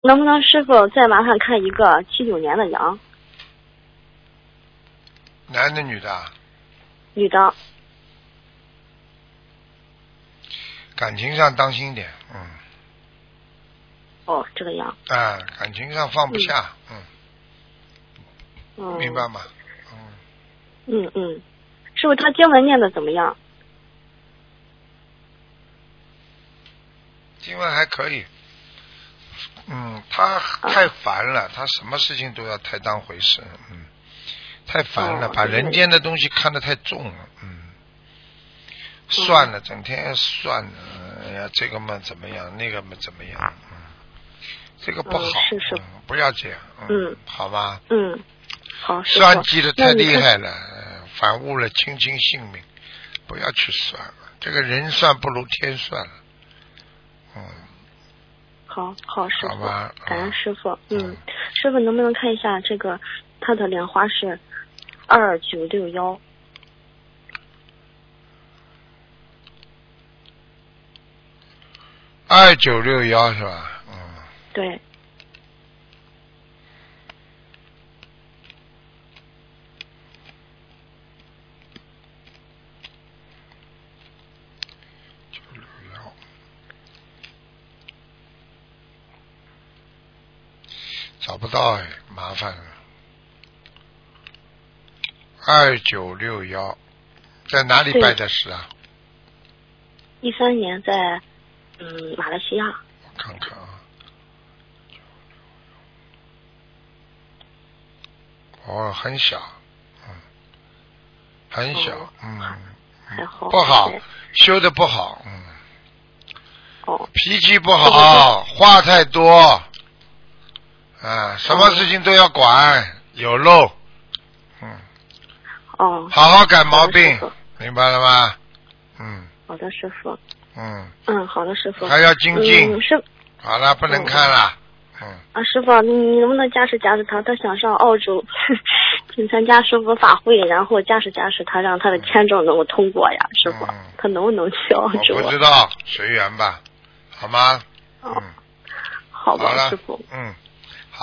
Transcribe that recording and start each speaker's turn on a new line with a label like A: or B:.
A: 能不能师傅再麻烦看一个79年的羊？
B: 男的女的啊？
A: 女的。
B: 感情上当心点，
A: 哦，这个样。
B: 感情上放不下，
A: 嗯。
B: 明白吗？
A: 师傅，他经文念的怎么样？
B: 经文还可以，他太烦了，他什么事情都要太当回事，太烦了，把人间的东西看得太重了，算了，整天算了，哎呀，这个嘛怎么样，那个嘛怎么样，这个不好，
A: 是
B: 不要这样，好吧，
A: 好，
B: 算计的太厉害了，反误了卿卿性命，不要去算了，这个人算不如天算了，
A: 好，师傅，感恩师傅，师傅能不能看一下这个他的莲花是2961。
B: 2961是吧？
A: 对。
B: 找不到麻烦了。2961在哪里拜的师啊
A: ？13年在马来西亚。
B: 我看看啊。很小，很小，
A: 还好。
B: 不好，修的不好，脾气不好，话太多，什么事情都要管，有漏，好好改毛病，明白了吗？
A: 好的，师傅。好的，师傅。
B: 还要精进。好了，不能看了。
A: 师傅，你能不能加持他？他想上澳洲去参加师傅法会，然后加持他，让他的签证能够通过呀，师傅。他能不能去澳洲？
B: 我不知道，随缘吧，好吗？
A: 好吧，师傅。